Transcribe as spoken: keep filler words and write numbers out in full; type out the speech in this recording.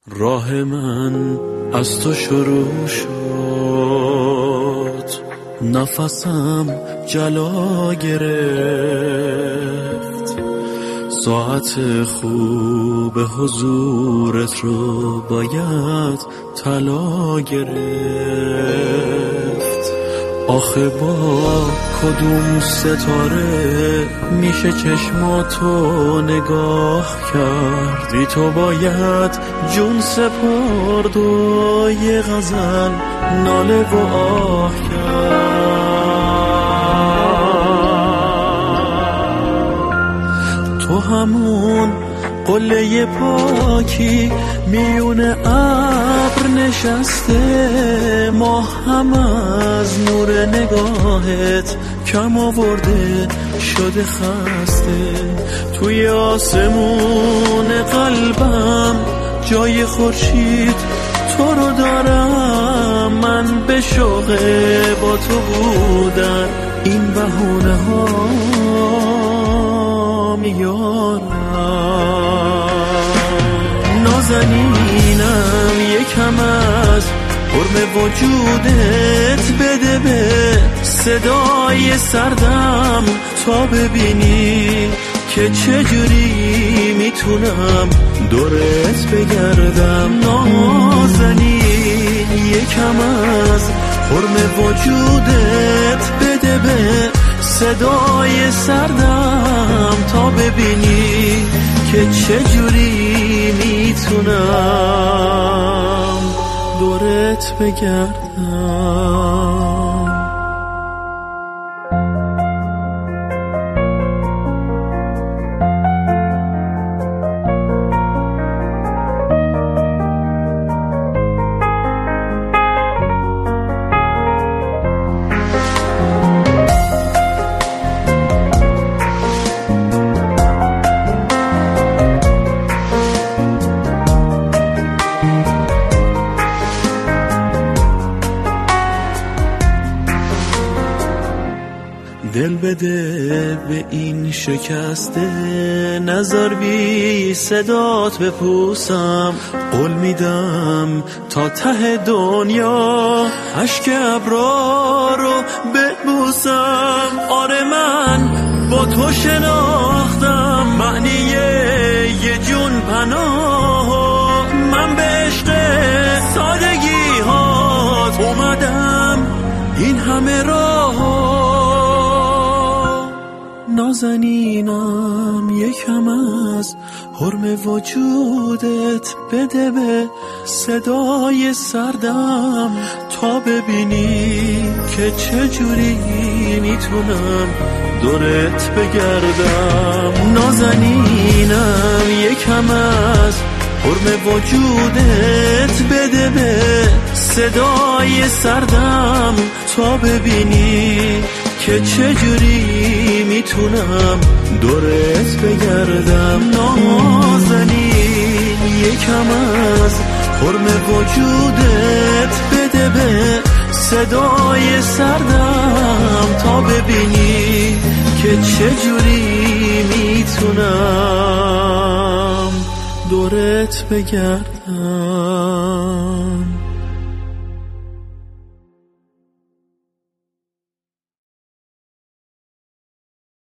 راه من از تو شروع شد، نفسم جلا گرفت، ساعت خوب حضورت رو باید طلا گرفت. آخه با کدوم ستاره میشه چشماتو نگاه کرد؟ بی تو باید جون سپرد و یه غزل ناله و آه کرد. تو همون قله پاکی میون ابر نشسته، ما هم از نور نگاهت کم آورده شده خسته. توی آسمون قلبم جای خورشید تو رو دارم، من به شوق با تو بودن این بهونه ها میارم. نازنینم یکم از حرم وجودت بده به صدای سردم، تا ببینی که چجوری میتونم دورت بگردم. نازنین یکم از حرم وجودت بده به صدای سردم، تا ببینی که چجوری میتونم دورت بگردم. دل بده به این شکسته، نظر بی صدات بپوسم. قول میدم تا ته دنیا اشک ابرار رو ببوسم. آره من با تو شناختم معنی یه جون پناه، من به عشق سادگی هات اومدم این همه راه. نازنینم یکم از حرم وجودت بده به صدای سردم، تا ببینی که چجوری میتونم دورت بگردم. نازنینم یکم از حرم وجودت بده به صدای سردم، تا ببینی که چجوری میتونم دورت بگردم. نازنین یکم از حرم وجودت بده به صدای سردم، تا ببینی که چجوری میتونم دورت بگردم.